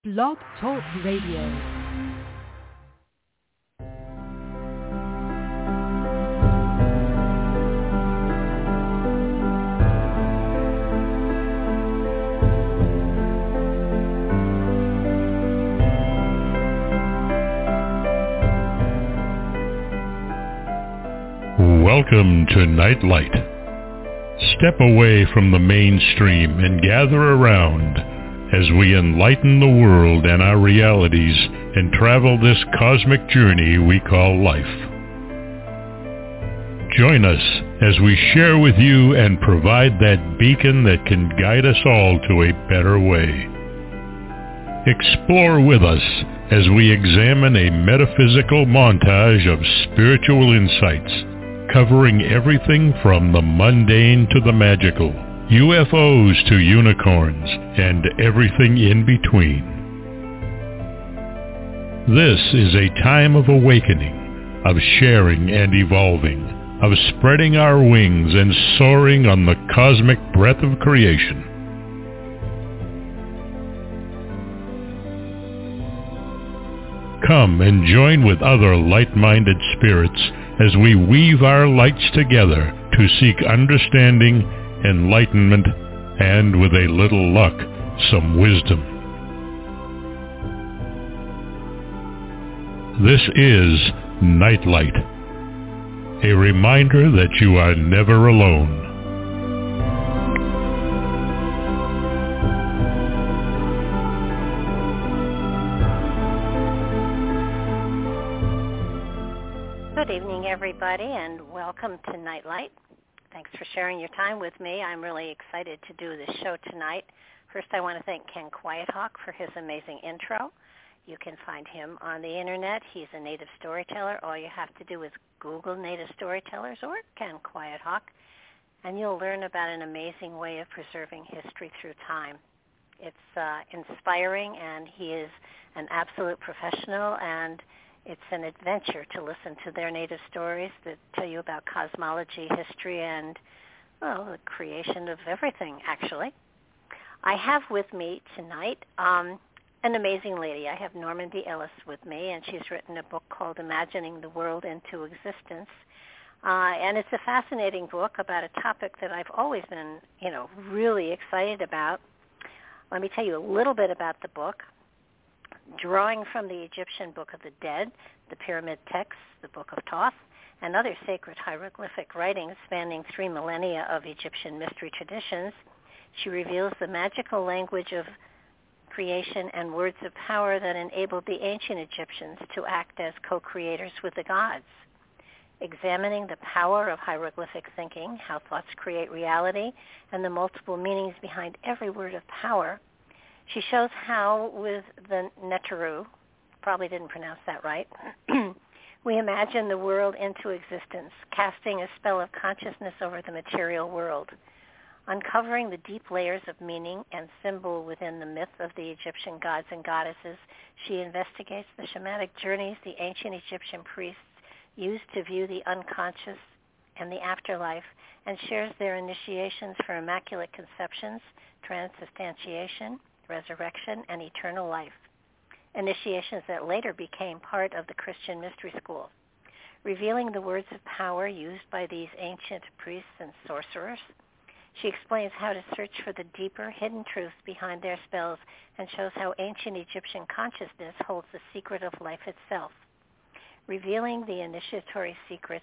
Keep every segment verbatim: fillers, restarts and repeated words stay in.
Blog Talk Radio. Welcome to Nightlight. Step away from the mainstream and gather around as we enlighten the world and our realities and travel this cosmic journey we call life. Join us as we share with you and provide that beacon that can guide us all to a better way. Explore with us as we examine a metaphysical montage of spiritual insights, covering everything from the mundane to the magical, U F Os to unicorns, and everything in between. This is a time of awakening, of sharing and evolving, of spreading our wings and soaring on the cosmic breath of creation. Come and join with other light-minded spirits as we weave our lights together to seek understanding, enlightenment, and with a little luck, some wisdom. This is Nightlight, a reminder that you are never alone. Good evening, everybody, and welcome to Nightlight. Thanks for sharing your time with me. I'm really excited to do this show tonight. First, I want to thank Ken Quiethawk for his amazing intro. You can find him on the internet. He's a native storyteller. All you have to do is Google native storytellers or Ken Quiethawk, and you'll learn about an amazing way of preserving history through time. It's uh, inspiring, and he is an absolute professional, and it's an adventure to listen to their native stories that tell you about cosmology, history, and, well, the creation of everything, actually. I have with me tonight um, an amazing lady. I have Normandy Ellis with me, and she's written a book called Imagining the World into Existence. Uh, and it's a fascinating book about a topic that I've always been, you know, really excited about. Let me tell you a little bit about the book. Drawing from the Egyptian Book of the Dead, the Pyramid Texts, the Book of Thoth, and other sacred hieroglyphic writings spanning three millennia of Egyptian mystery traditions, she reveals the magical language of creation and words of power that enabled the ancient Egyptians to act as co-creators with the gods. Examining the power of hieroglyphic thinking, how thoughts create reality, and the multiple meanings behind every word of power, she shows how, with the Neteru, probably didn't pronounce that right, we imagine the world into existence, casting a spell of consciousness over the material world. Uncovering the deep layers of meaning and symbol within the myth of the Egyptian gods and goddesses, she investigates the shamanic journeys the ancient Egyptian priests used to view the unconscious and the afterlife, and shares their initiations for immaculate conceptions, transubstantiation, resurrection, and eternal life, initiations that later became part of the Christian mystery school. Revealing the words of power used by these ancient priests and sorcerers, she explains how to search for the deeper hidden truths behind their spells and shows how ancient Egyptian consciousness holds the secret of life itself. Revealing the initiatory secrets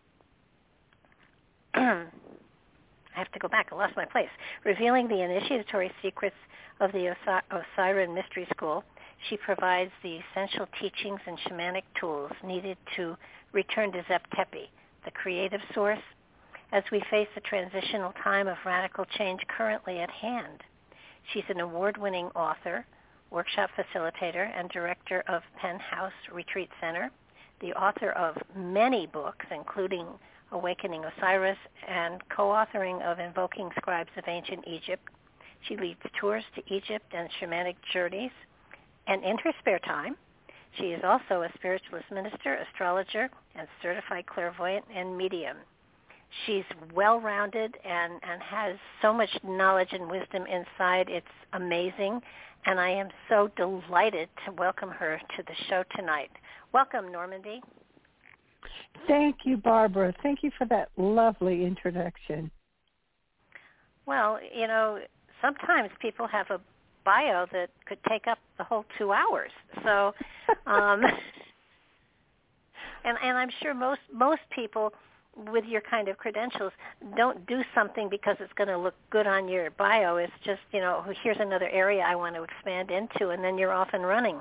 I have to go back. I lost my place. Revealing the initiatory secrets of the Os- Osirian Mystery School, she provides the essential teachings and shamanic tools needed to return to Zep Tepi, the creative source, as we face the transitional time of radical change currently at hand. She's an award-winning author, workshop facilitator, and director of Penn House Retreat Center, the author of many books, including Awakening Osiris, and co-authoring of Invoking Scribes of Ancient Egypt. She leads tours to Egypt and shamanic journeys. And in her spare time, she is also a spiritualist minister, astrologer, and certified clairvoyant and medium. She's well-rounded and, and has so much knowledge and wisdom inside. It's amazing. and I am so delighted to welcome her to the show tonight. Welcome, Normandy. Thank you, Barbara. Thank you for that lovely introduction. Well, you know, sometimes people have a bio that could take up the whole two hours. So, um, and and I'm sure most most people with your kind of credentials don't do something because it's going to look good on your bio. It's just, you know, here's another area I want to expand into, and then you're off and running.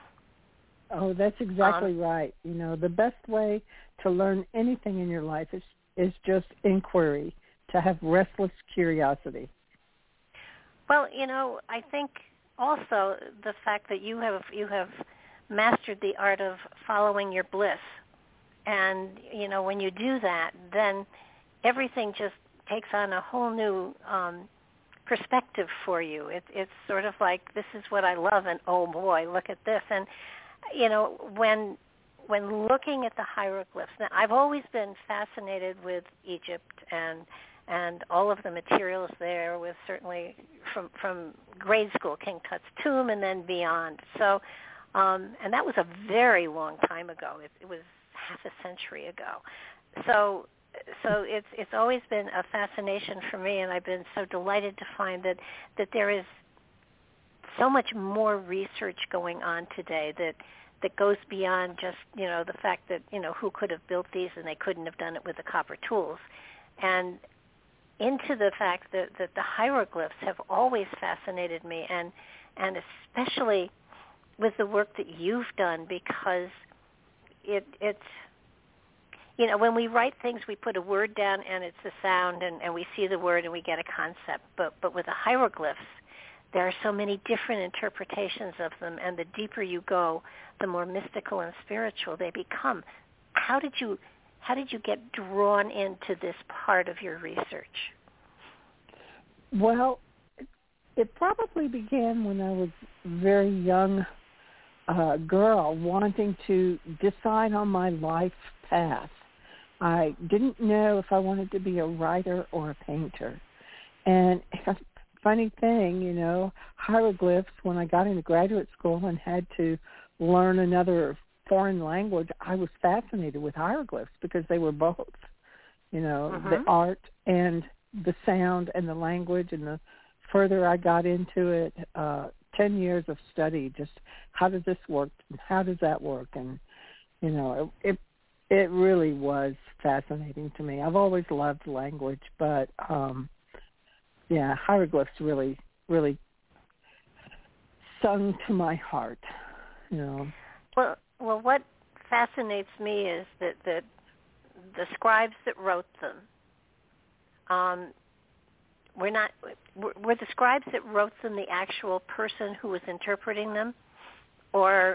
Oh, that's exactly um, right. You know, the best way to learn anything in your life is is just inquiry, to have restless curiosity. Well, you know, I think also the fact that you have you have mastered the art of following your bliss. And, you know, when you do that, then everything just takes on a whole new um, perspective for you. It, it's sort of like, this is what I love, and oh boy, look at this. And, you know, when when looking at the hieroglyphs, now I've always been fascinated with Egypt and and all of the materials there, with certainly from from grade school, King Tut's tomb, and then beyond. So, um, and that was a very long time ago. It, it was half a century ago. So so it's it's always been a fascination for me, and I've been so delighted to find that, that there is so much more research going on today that that goes beyond just, you know, the fact that, you know, who could have built these and they couldn't have done it with the copper tools, and into the fact that, that the hieroglyphs have always fascinated me, and and especially with the work that you've done, because It, it's, you know, when we write things, we put a word down and it's a sound, and, and we see the word and we get a concept. But but with the hieroglyphs, there are so many different interpretations of them, and the deeper you go, the more mystical and spiritual they become. How did you how did you get drawn into this part of your research? Well, it probably began when I was very young. Uh, girl wanting to decide on my life path. I didn't know if I wanted to be a writer or a painter. And a funny thing, you know, hieroglyphs, when I got into graduate school and had to learn another foreign language, I was fascinated with hieroglyphs because they were both, you know, uh-huh. the art and the sound and the language. And the further I got into it, uh, ten years of study, just how does this work and how does that work? And, you know, it, it it really was fascinating to me. I've always loved language, but, um, yeah, hieroglyphs really, really sung to my heart, you know. Well, well, what fascinates me is that, that the scribes that wrote them, um, We're not. Were the scribes that wrote them the actual person who was interpreting them, or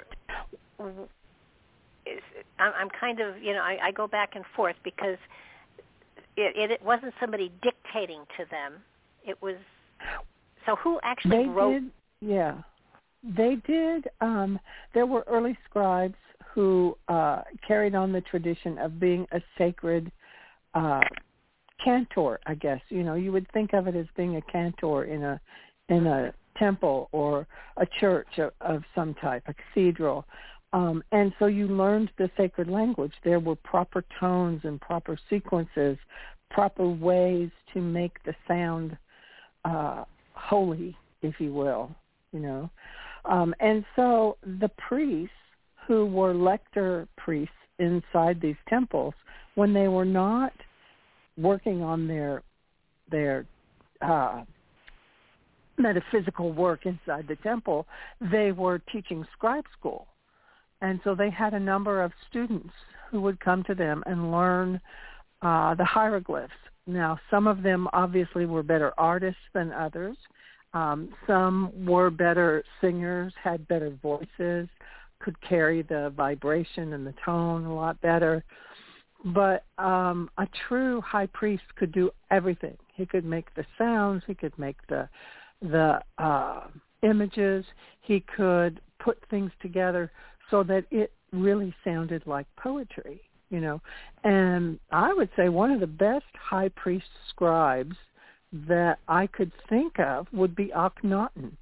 is, I'm kind of, you know, I, I go back and forth because it, it wasn't somebody dictating to them. It was. So who actually they wrote? Did, yeah, they did. Um, there were early scribes who uh, carried on the tradition of being a sacred Uh, cantor, I guess. You know, you would think of it as being a cantor in a in a temple or a church of, of some type, a cathedral. Um, and so you learned the sacred language. There were proper tones and proper sequences, proper ways to make the sound uh, holy, if you will, you know. Um, and so the priests, who were lector priests inside these temples, when they were not working on their their uh, metaphysical work inside the temple, they were teaching scribe school. And so they had a number of students who would come to them and learn uh, the hieroglyphs. Now, some of them obviously were better artists than others. Um, some were better singers, had better voices, could carry the vibration and the tone a lot better. But um, a true high priest could do everything. He could make the sounds. He could make the the uh, images. He could put things together so that it really sounded like poetry, you know. And I would say one of the best high priest scribes that I could think of would be Akhenaten,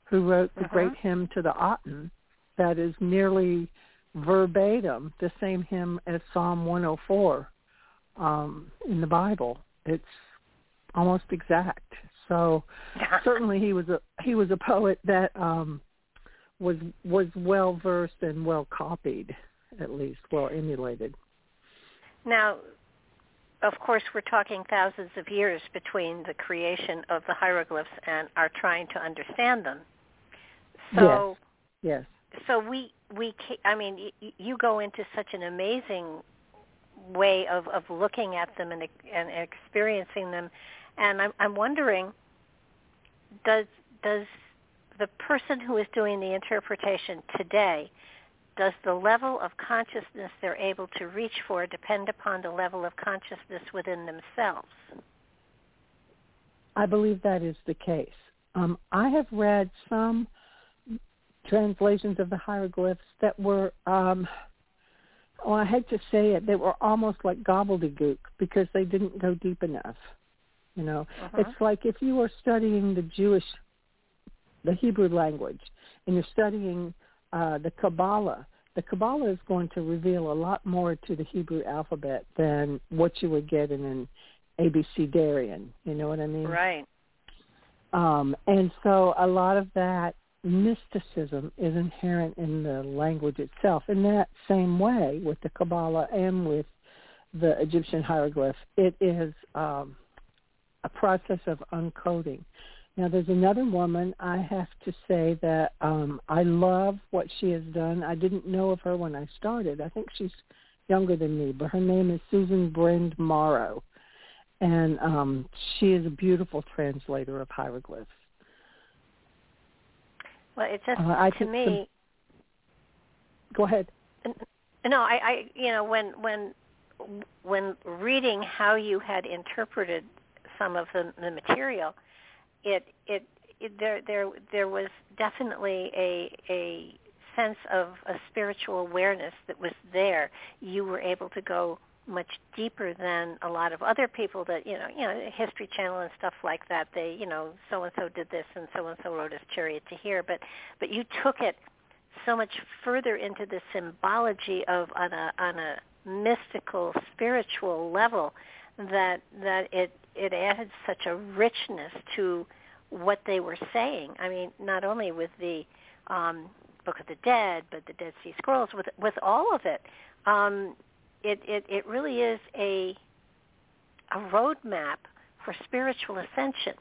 who wrote the uh-huh. great hymn to the Aten that is nearly verbatim the same hymn as Psalm one oh four um, in the Bible. It's almost exact. So certainly he was a he was a poet that um, was was well versed and well copied, at least well emulated. Now, of course, we're talking thousands of years between the creation of the hieroglyphs and our trying to understand them. So, yes. yes. So we we I mean, y- you go into such an amazing way of, of looking at them and and experiencing them, and I'm I'm wondering, does does the person who is doing the interpretation today, does the level of consciousness they're able to reach for depend upon the level of consciousness within themselves? I believe that is the case. Um, I have read some translations of the hieroglyphs that were, um, well, I hate to say it, they were almost like gobbledygook because they didn't go deep enough. You know, uh-huh. It's like if you were studying the Jewish, the Hebrew language, and you're studying uh, the Kabbalah, the Kabbalah is going to reveal a lot more to the Hebrew alphabet than what you would get in an Abecedarian. You know what I mean? Right. Um, and so a lot of that mysticism is inherent in the language itself. In that same way, with the Kabbalah and with the Egyptian hieroglyph, it is um, a process of uncoding. Now, there's another woman, I have to say that um, I love what she has done. I didn't know of her when I started. I think she's younger than me, but her name is Susan Brend Morrow, and um, she is a beautiful translator of hieroglyphs. Well, it just, uh, I to me... The, go ahead. No, I, I, you know, when when when reading how you had interpreted some of the, the material, It, it it there there there was definitely a a sense of a spiritual awareness that was there. You were able to go much deeper than a lot of other people that, you know, you know, History Channel and stuff like that. They, you know, so and so did this and so and so rode his chariot to here, but but you took it so much further into the symbology of on a on a mystical spiritual level that that it it added such a richness to what they were saying. I mean, not only with the um, Book of the Dead, but the Dead Sea Scrolls, with with all of it. Um, it, it it really is a a roadmap for spiritual ascension.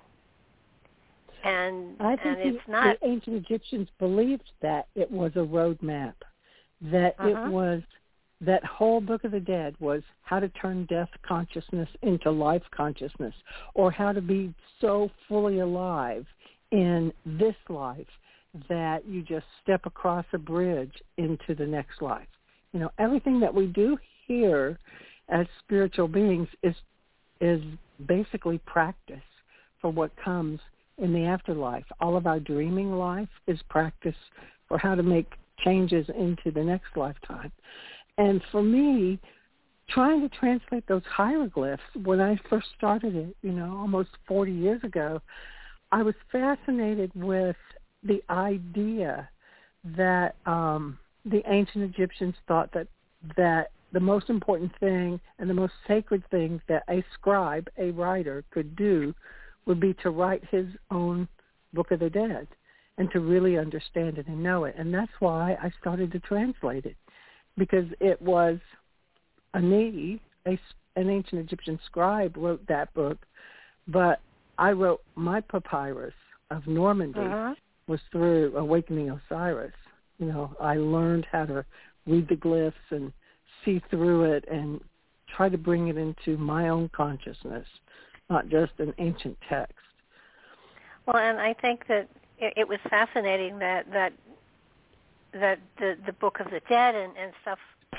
And I think and the, it's not. The ancient Egyptians believed that it was a roadmap, that uh-huh. it was. That whole Book of the Dead was how to turn death consciousness into life consciousness, or how to be so fully alive in this life that you just step across a bridge into the next life. You know, everything that we do here as spiritual beings is is basically practice for what comes in the afterlife. All of our dreaming life is practice for how to make changes into the next lifetime. And for me, trying to translate those hieroglyphs, when I first started it, you know, almost forty years ago, I was fascinated with the idea that um, the ancient Egyptians thought that that the most important thing and the most sacred thing that a scribe, a writer, could do would be to write his own Book of the Dead and to really understand it and know it. And that's why I started to translate it. Because it was a Negi, a, an ancient Egyptian scribe, wrote that book, but I wrote my papyrus of Normandy uh-huh. was through Awakening Osiris. You know, I learned how to read the glyphs and see through it and try to bring it into my own consciousness, not just an ancient text. Well, and I think that it, it was fascinating that that. that the, the Book of the Dead and, and stuff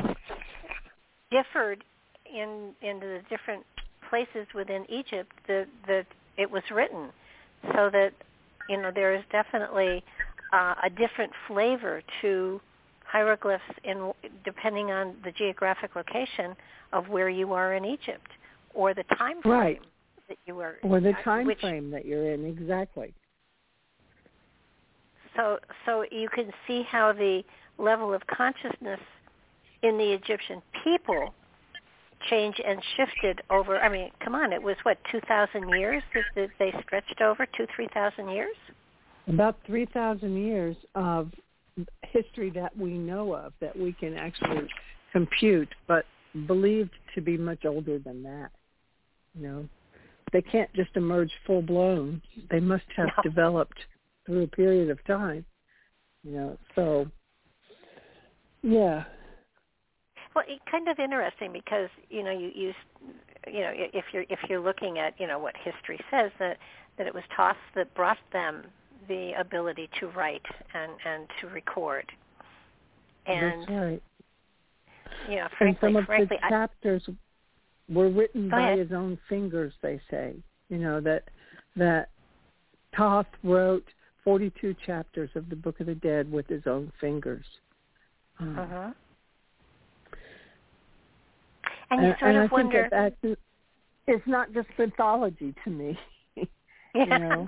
differed in in the different places within Egypt that, that it was written, so that, you know, there is definitely uh, a different flavor to hieroglyphs in depending on the geographic location of where you are in Egypt or the time frame right. that you are or the time which, frame that you're in, exactly. So so you can see how the level of consciousness in the Egyptian people changed and shifted over. I mean, come on, it was what, two thousand years that, that they stretched over, two three thousand years. About three thousand years of history that we know of, that we can actually compute, but believed to be much older than that. You know, they can't just emerge full blown. They must have No. developed through a period of time. You know, so yeah. Well, it's kind of interesting because you know you you you know if you're if you're looking at you know what history says that that it was Thoth that brought them the ability to write and, and to record. And that's right. You know, and frankly, some of frankly, the chapters I, were written by ahead. his own fingers. They say, you know, that that Thoth wrote forty-two chapters of the Book of the Dead with his own fingers. Um, uh-huh. And you and, sort and of I wonder. think that that's, it's not just mythology to me. Yeah. You know.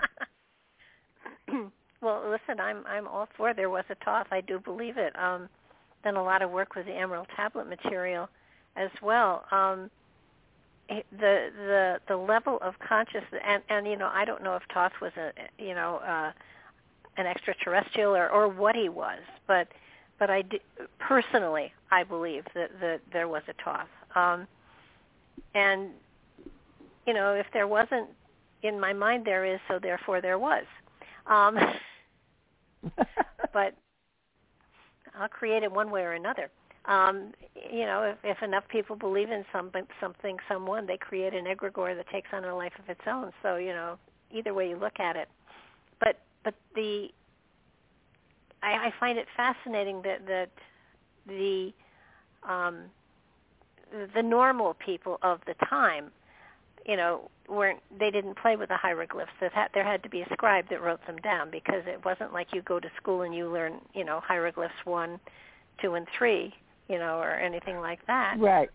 Well, listen, I'm I'm all for there was a Thoth. I do believe it. Um, done a lot of work with the Emerald Tablet material as well. Um, the the the level of consciousness, and, and you know, I don't know if Thoth was a you know uh, an extraterrestrial or, or what he was, but but I do, personally I believe that, that there was a Thoth. Um, and you know, if there wasn't, in my mind there is, so therefore there was. Um, but I'll create it one way or another. Um, you know, if, if enough people believe in some, something, someone, they create an egregore that takes on a life of its own. So, you know, either way you look at it. But but the I, I find it fascinating that that the um, the normal people of the time, you know, weren't they didn't play with the hieroglyphs. That had, there had to be a scribe that wrote them down, because it wasn't like you go to school and you learn, you know, hieroglyphs one, two, and three, you know, or anything like that. Right.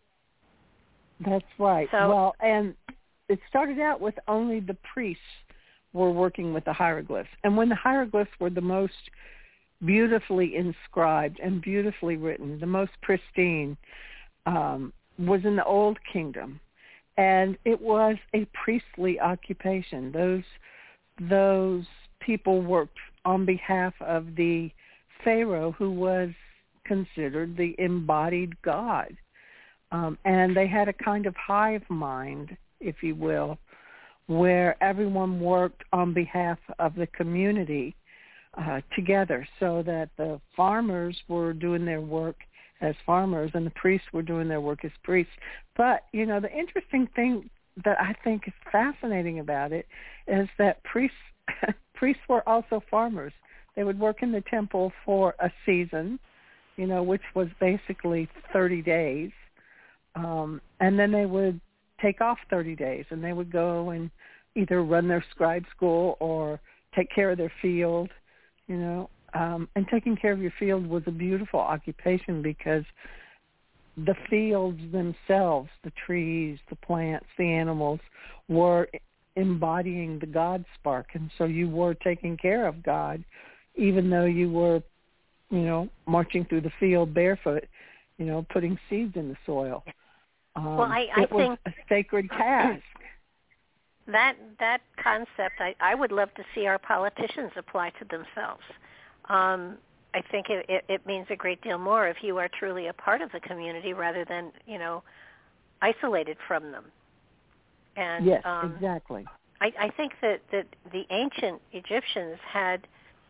That's right. So, well, and it started out with only the priests were working with the hieroglyphs. And when the hieroglyphs were the most beautifully inscribed and beautifully written, the most pristine, um, was in the Old Kingdom. And it was a priestly occupation. Those those people worked on behalf of the Pharaoh, who was considered the embodied God. Um, and they had a kind of hive mind, if you will, where everyone worked on behalf of the community uh, together, so that the farmers were doing their work as farmers and the priests were doing their work as priests. But, you know, the interesting thing that I think is fascinating about it is that priests priests were also farmers. They would work in the temple for a season, you know, which was basically thirty days. Um, and then they would take off thirty days, and they would go and either run their scribe school or take care of their field, you know. Um, and taking care of your field was a beautiful occupation, because the fields themselves, the trees, the plants, the animals, were embodying the God spark. And so you were taking care of God, even though you were, you know, marching through the field barefoot, you know, putting seeds in the soil. Um, well, I, I it was think a sacred task. That that concept, I, I would love to see our politicians apply to themselves. Um, I think it, it, it means a great deal more if you are truly a part of the community rather than, you know, isolated from them. And yes, um, exactly. I, I think that, that the ancient Egyptians had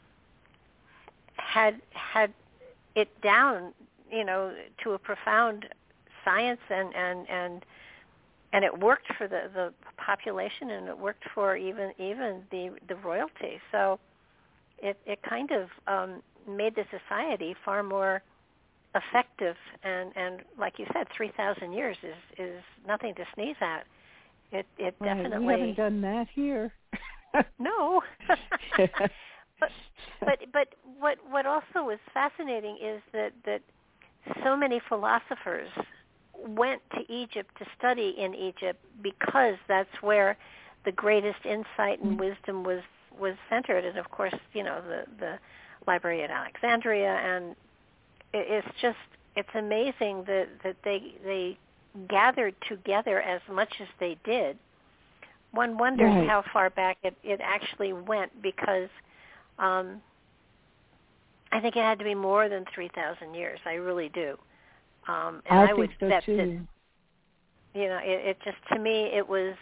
had had it down, you know, to a profound science, and, and, and and it worked for the, the population, and it worked for even even the the royalty. So it it kind of um, made the society far more effective, and, and like you said, three thousand years is, is nothing to sneeze at. It it right. definitely We haven't done that here. no. but but but what what also was fascinating is that that so many philosophers went to Egypt to study in Egypt, because that's where the greatest insight and wisdom was was centered, and of course, you know, the the library at Alexandria, and it, it's just it's amazing that that they they gathered together as much as they did. One wonders right. how far back it, it actually went, because um, I think it had to be more than three thousand years. I really do. Um, and I, I think would so bet too. that, you know, it, it just, to me, it was,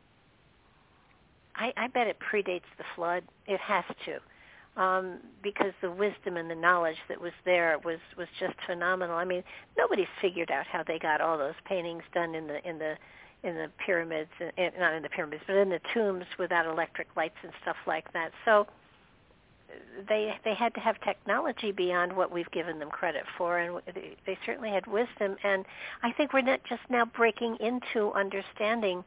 I, I bet it predates the flood. It has to. Um, because the wisdom and the knowledge that was there was, was just phenomenal. I mean, nobody's figured out how they got all those paintings done in the in the in the pyramids, in, not in the pyramids, but in the tombs without electric lights and stuff like that. So they they had to have technology beyond what we've given them credit for, and they, they certainly had wisdom. And I think we're not just now breaking into understanding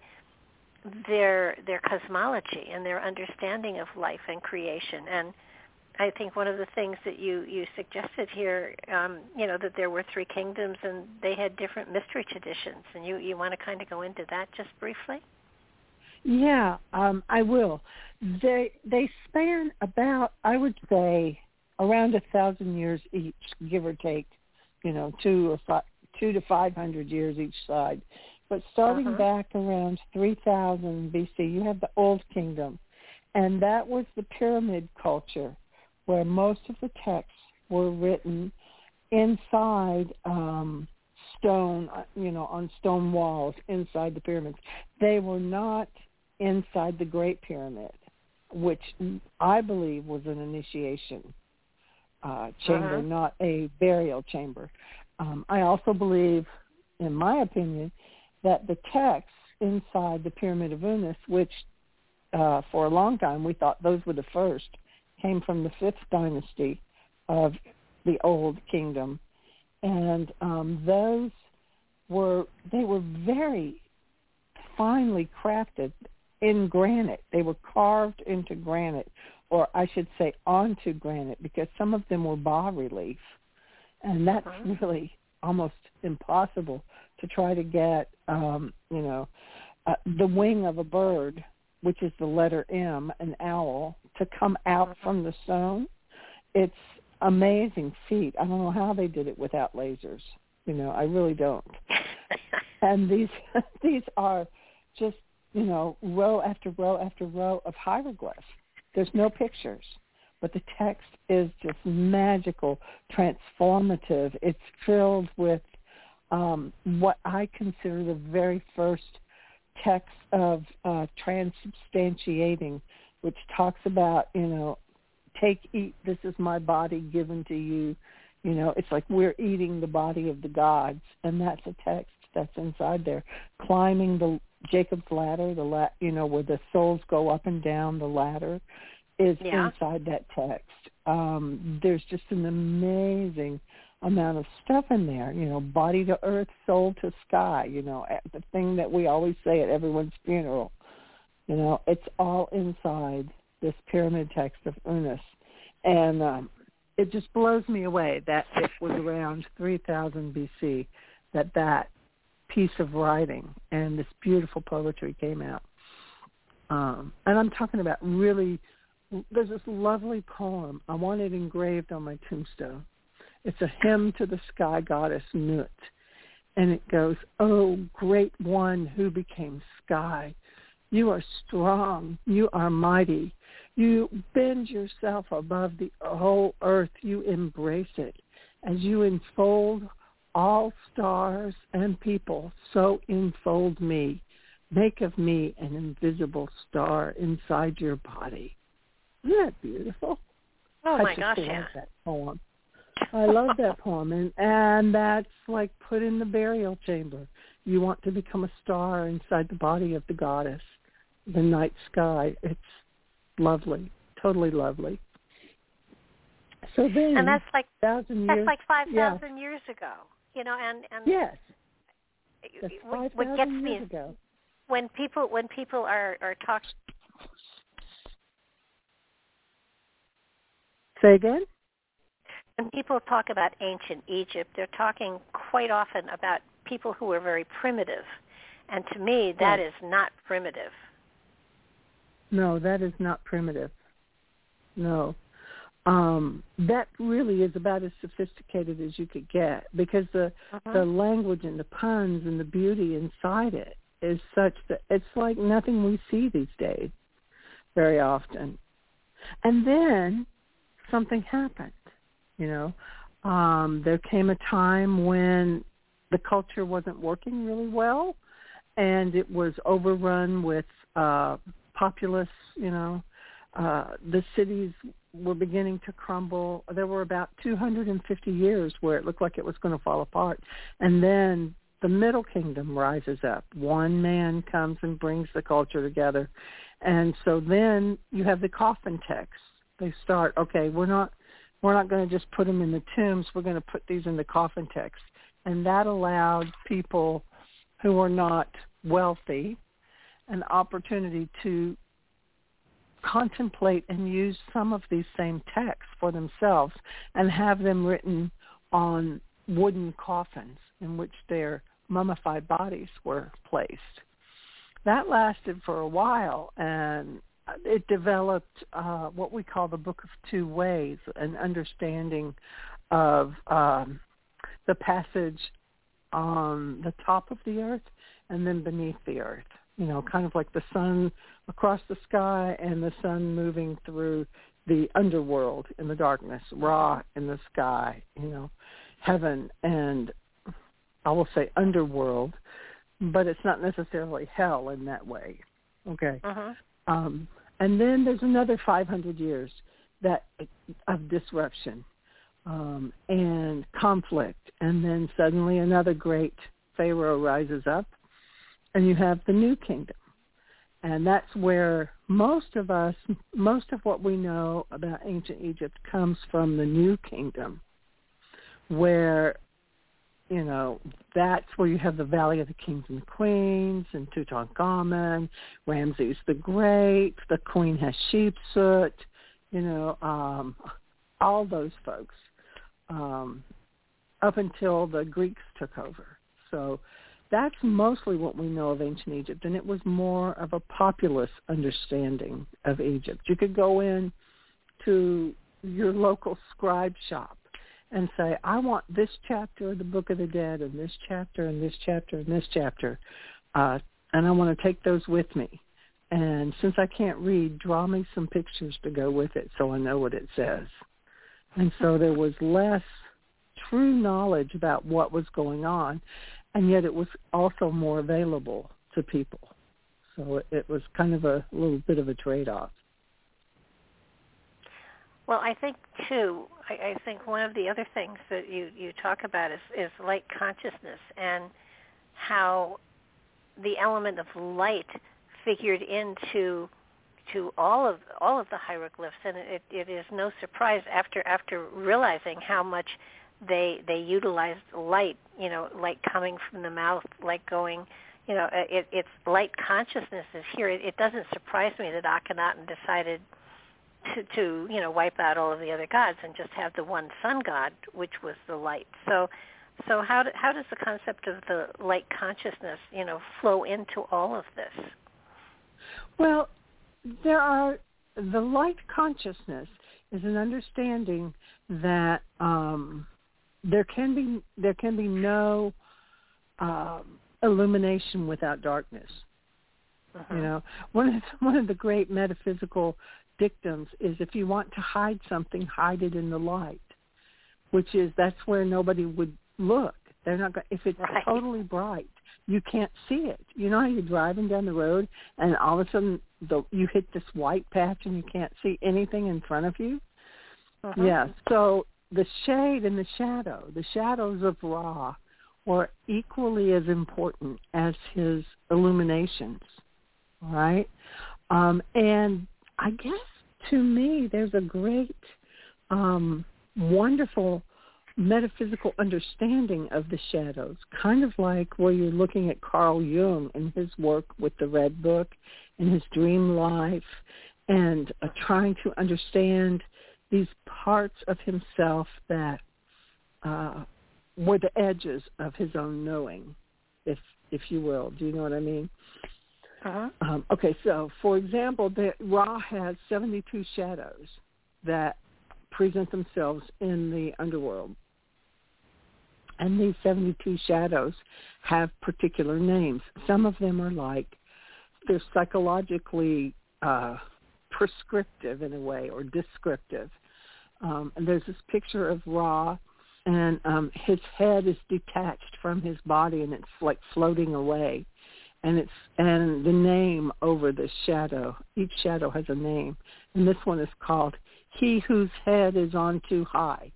their their cosmology and their understanding of life and creation. And I think one of the things that you, you suggested here, um, you know, that there were three kingdoms and they had different mystery traditions. And you, you want to kind of go into that just briefly? Yeah, um, I will. They they span about, I would say, around a thousand years each, give or take, you know, two or five, two to five hundred years each side. But starting uh-huh. back around three thousand B C, you have the Old Kingdom, and that was the pyramid culture, where most of the texts were written inside um, stone, you know, on stone walls inside the pyramids. They were not inside the Great Pyramid, which I believe was an initiation uh, chamber, uh-huh. not a burial chamber. Um, I also believe, in my opinion, that the texts inside the Pyramid of Unas, which uh, for a long time we thought those were the first, came from the fifth dynasty of the Old Kingdom, and um, those were they were very finely crafted in granite. They were carved into granite, or I should say onto granite, because some of them were bas-relief, and that's uh-huh. really almost impossible to try to get, um, you know, uh, the wing of a bird, which is the letter M, an owl, to come out uh-huh. from the stone. It's amazing feat. I don't know how they did it without lasers. You know, I really don't. And these these are just, you know, row after row after row of hieroglyphs. There's no pictures, but the text is just magical, transformative. It's filled with um, what I consider the very first text of uh, transubstantiating, which talks about, you know, take, eat, this is my body given to you. You know, it's like we're eating the body of the gods, and that's a text that's inside there. Climbing the Jacob's ladder, the la- you know, where the souls go up and down the ladder, is yeah. inside that text. Um, there's just an amazing amount of stuff in there, you know, body to earth, soul to sky, you know, the thing that we always say at everyone's funeral. You know, it's all inside this pyramid text of Unas. And um, it just blows me away that it was around three thousand B C that that piece of writing and this beautiful poetry came out. Um, and I'm talking about really, there's this lovely poem. I want it engraved on my tombstone. It's a hymn to the sky goddess Nut. And it goes, "Oh, great one who became sky, you are strong, you are mighty. You bend yourself above the whole earth, you embrace it. As you enfold all stars and people, so enfold me. Make of me an invisible star inside your body." Isn't that beautiful? Oh, I my just gosh, love yeah. that poem. I love that poem, and, and that's like put in the burial chamber. You want to become a star inside the body of the goddess, the night sky. It's lovely, totally lovely. So then, and that's like thousand that's years, like five yeah. thousand years ago, you know. And and yes, that's what, five what gets thousand me years is ago. when people when people are are talking. Say again? When people talk about ancient Egypt, they're talking quite often about people who were very primitive. And to me, that Right. is not primitive. No, that is not primitive. no. Um, that really is about as sophisticated as you could get, because the uh-huh. the language and the puns and the beauty inside it is such that it's like nothing we see these days very often. And then something happened, you know. Um, there came a time when the culture wasn't working really well, and it was overrun with uh, populace, you know. Uh, the cities were beginning to crumble. There were about two hundred fifty years where it looked like it was going to fall apart. And then the Middle Kingdom rises up. One man comes and brings the culture together. And so then you have the coffin texts. They start, okay, we're not we're not going to just put them in the tombs. We're going to put these in the coffin texts. And that allowed people who were not wealthy an opportunity to contemplate and use some of these same texts for themselves and have them written on wooden coffins in which their mummified bodies were placed. That lasted for a while, and it developed uh, what we call the Book of Two Ways, an understanding of um, the passage on the top of the earth and then beneath the earth. You know, kind of like the sun across the sky and the sun moving through the underworld in the darkness, Ra in the sky, you know, heaven and I will say underworld, but it's not necessarily hell in that way. Okay. Uh-huh. Um, and then there's another five hundred years that of disruption um, and conflict, and then suddenly another great Pharaoh rises up. And you have the New Kingdom. And that's where most of us, most of what we know about ancient Egypt comes from the New Kingdom, where, you know, that's where you have the Valley of the Kings and Queens and Tutankhamun, Ramses the Great, the Queen Hatshepsut, you know, um, all those folks um, up until the Greeks took over. So that's mostly what we know of ancient Egypt, and it was more of a populous understanding of Egypt. You could go in to your local scribe shop and say, I want this chapter of the Book of the Dead and this chapter and this chapter and this chapter, uh, and I want to take those with me. And since I can't read, draw me some pictures to go with it so I know what it says. And so there was less true knowledge about what was going on, and yet it was also more available to people. So it, it was kind of a little bit of a trade-off. Well, I think, too, I, I think one of the other things that you, you talk about is, is light consciousness and how the element of light figured into to all of all of the hieroglyphs, and it, it is no surprise after after realizing how much they they utilized light, you know, light coming from the mouth, light going, you know, it, it's light consciousness is here. It, it doesn't surprise me that Akhenaten decided to, to, you know, wipe out all of the other gods and just have the one sun god, which was the light. So, so how do, how does the concept of the light consciousness, you know, flow into all of this? Well, there are the light consciousness is an understanding that um, there can be there can be no um, illumination without darkness. Uh-huh. You know, one of the, one of the great metaphysical dictums is if you want to hide something, hide it in the light, which is that's where nobody would look. They're not going, if it's right. totally bright, you can't see it. You know how you're driving down the road and all of a sudden the, you hit this white patch and you can't see anything in front of you? Uh-huh. Yeah, so the shade and the shadow, the shadows of Ra were equally as important as his illuminations, right? Um, and I guess to me there's a great, um, wonderful metaphysical understanding of the shadows, kind of like where you're looking at Carl Jung and his work with the Red Book and his dream life and uh, trying to understand these parts of himself that uh, were the edges of his own knowing, if if you will. Do you know what I mean? Uh-huh. Um, okay, so for example, the, Ra has seventy-two shadows, that present themselves in the underworld. And these seventy-two shadows have particular names. Some of them are like, they're psychologically uh, prescriptive in a way, or descriptive. Um, and there's this picture of Ra, and um, his head is detached from his body, and it's like floating away. And it's and the name over the shadow, each shadow has a name, and this one is called He Whose Head Is On Too High.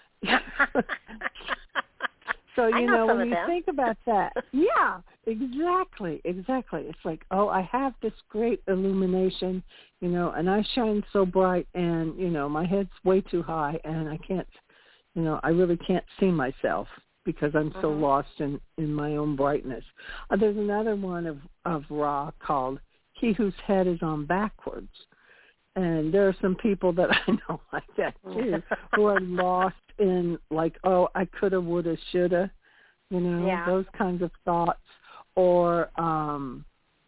So, you know, know when you them. think about that, yeah, exactly, exactly. It's like, oh, I have this great illumination, you know, and I shine so bright, and, you know, my head's way too high, and I can't, you know, I really can't see myself because I'm so mm-hmm. lost in, in my own brightness. Uh, there's another one of, of Ra called He Whose Head Is On Backwards. And there are some people that I know like that, too, who are lost in, like, oh, I coulda, woulda, shoulda, you know, yeah. those kinds of thoughts. Or, um,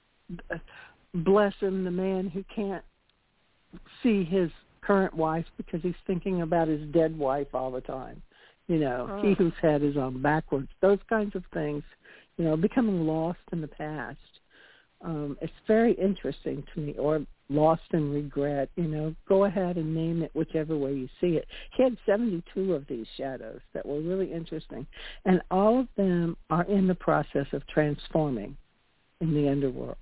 bless him, the man who can't see his current wife because he's thinking about his dead wife all the time. You know, oh. He whose head is on backwards. Those kinds of things, you know, becoming lost in the past. Um, it's very interesting to me. Or lost in regret, you know, go ahead and name it whichever way you see it. He had seventy-two of these shadows that were really interesting, and all of them are in the process of transforming in the underworld.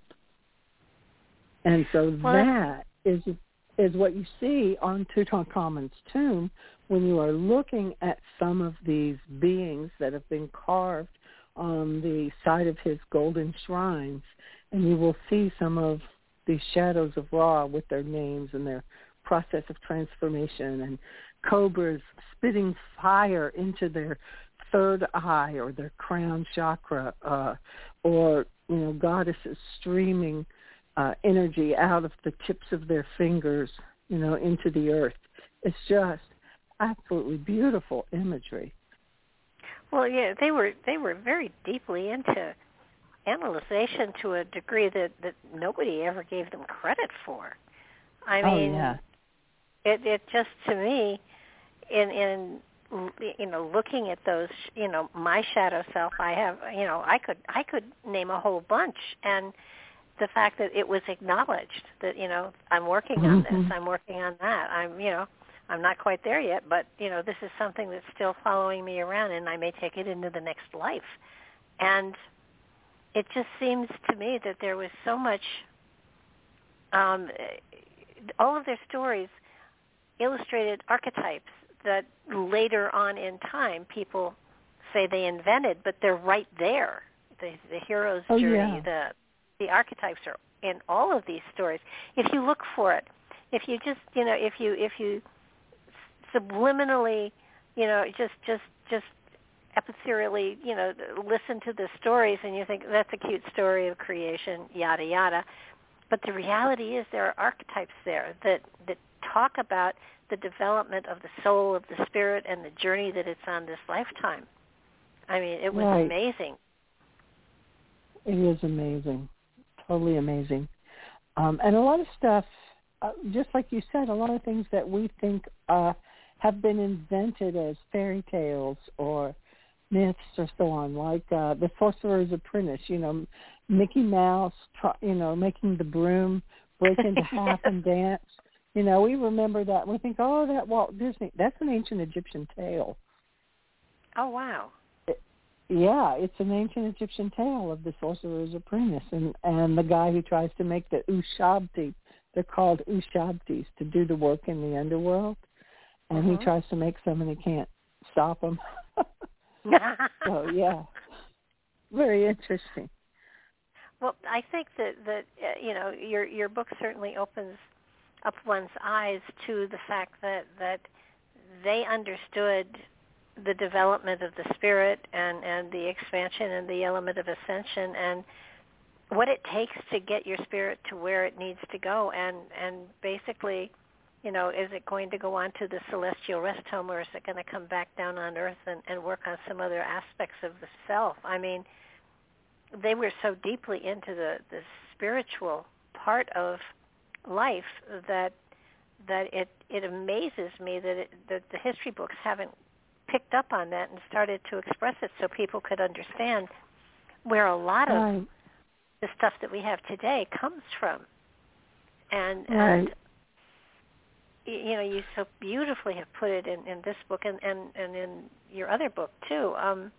And so well, that is is what you see on Tutankhamun's tomb when you are looking at some of these beings that have been carved on the side of his golden shrines, and you will see some of these shadows of Ra with their names and their process of transformation, and cobras spitting fire into their third eye or their crown chakra, uh, or, you know, goddesses streaming uh, energy out of the tips of their fingers, you know, into the earth. It's just absolutely beautiful imagery. Well, yeah, they were they were very deeply into analyzation to a degree that, that nobody ever gave them credit for. I mean, oh, yeah. it it just, to me, in in you know, looking at those, you know, my shadow self, I have, you know, I could I could name a whole bunch, and the fact that it was acknowledged that, you know, I'm working on mm-hmm. this, I'm working on that, I'm, you know, I'm not quite there yet, but, you know, this is something that's still following me around, and I may take it into the next life. And it just seems to me that there was so much, um, all of their stories illustrated archetypes that later on in time people say they invented, but they're right there. The, the hero's oh, journey, yeah. the the archetypes are in all of these stories. If you look for it, if you just, you know, if you if you subliminally, you know, just just just epitherially, you know, listen to the stories and you think that's a cute story of creation, yada yada. But the reality is there are archetypes there that that talk about the development of the soul, of the spirit, and the journey that it's on this lifetime. I mean, it was right. amazing. It is amazing. Totally amazing. Um, and a lot of stuff, uh, just like you said, a lot of things that we think uh, have been invented as fairy tales or myths or so on, like uh, The Sorcerer's Apprentice, you know, Mickey Mouse, you know, making the broom break into half and dance. You know, we remember that. We think, oh, that Walt Disney, that's an ancient Egyptian tale. Oh, wow. It, yeah, it's an ancient Egyptian tale of the Sorcerer's Apprentice and, and the guy who tries to make the Ushabti. They're called Ushabtis, to do the work in the underworld. And uh-huh. he tries to make some and he can't stop them. So, yeah, very interesting. Well, I think that, that uh, you know, your your book certainly opens up one's eyes to the fact that, that they understood the development of the spirit and, and the expansion and the element of ascension and what it takes to get your spirit to where it needs to go. And, and basically, you know, is it going to go on to the celestial rest home, or is it going to come back down on earth and, and work on some other aspects of the self? I mean, they were so deeply into the, the spiritual part of life that that it, it amazes me that, it, that the history books haven't picked up on that and started to express it so people could understand where a lot of right. the stuff that we have today comes from. And, right. and you know, you so beautifully have put it in, in this book and, and, and in your other book too. Um,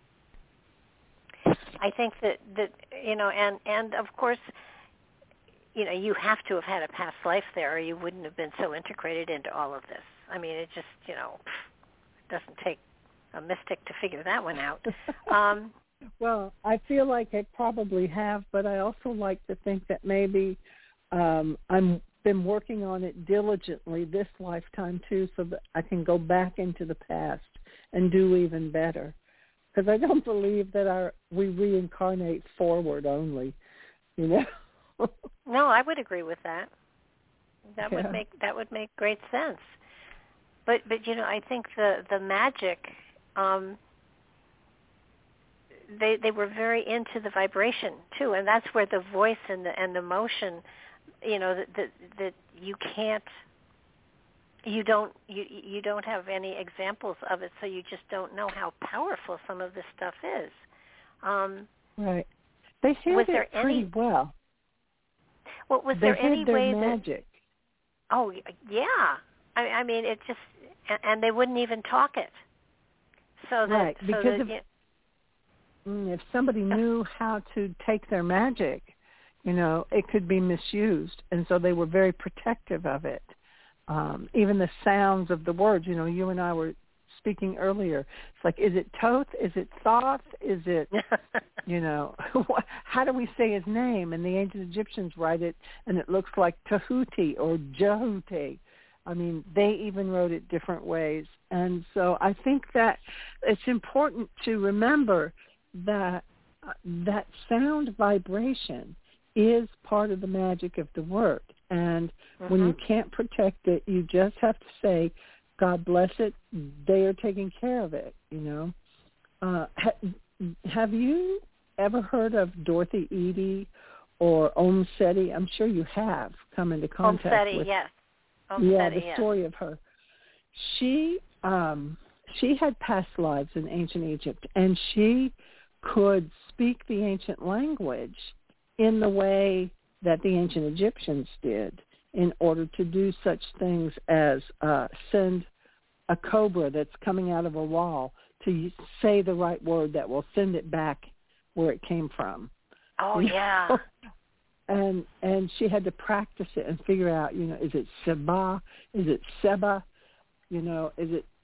I think that, that you know, and, and of course, you know, you have to have had a past life there or you wouldn't have been so integrated into all of this. I mean, it just, you know, it doesn't take a mystic to figure that one out. Um, well, I feel like I probably have, but I also like to think that maybe um, I'm been working on it diligently this lifetime too, so that I can go back into the past and do even better. Because I don't believe that our we reincarnate forward only, you know. No, I would agree with that. That yeah. would make that would make great sense. But but you know, I think the the magic. Um, they they were very into the vibration too, and that's where the voice and the and the motion, you know, that that, that you can't. You don't you you don't have any examples of it, so you just don't know how powerful some of this stuff is. Um, right. They hid it pretty any, well. Well, was they there hid any their way magic. that? Oh yeah, I, I mean it just, and they wouldn't even talk it. So that, right, so because that, if, it, if somebody knew how to take their magic, you know, it could be misused, and so they were very protective of it. Um, even the sounds of the words, you know, you and I were speaking earlier. It's like, is it Toth? Is it Thoth? Is it, you know, how do we say his name? And the ancient Egyptians write it, and it looks like Tahuti or Jehuti. I mean, they even wrote it different ways. And so I think that it's important to remember that uh, that sound vibration is part of the magic of the word. And mm-hmm. when you can't protect it, you just have to say, God bless it, they are taking care of it, you know. Uh, ha- have you ever heard of Dorothy Eady or Om Seti? I'm sure you have come into contact Om Seti, with yes. Om yeah, Seti, the yes. story of her. She um, she had past lives in ancient Egypt, and she could speak the ancient language in the way that the ancient Egyptians did in order to do such things as uh, send a cobra that's coming out of a wall to say the right word that will send it back where it came from. Oh, you know? yeah. And and she had to practice it and figure out, you know, is it Seba? Is it Seba? You know, is it?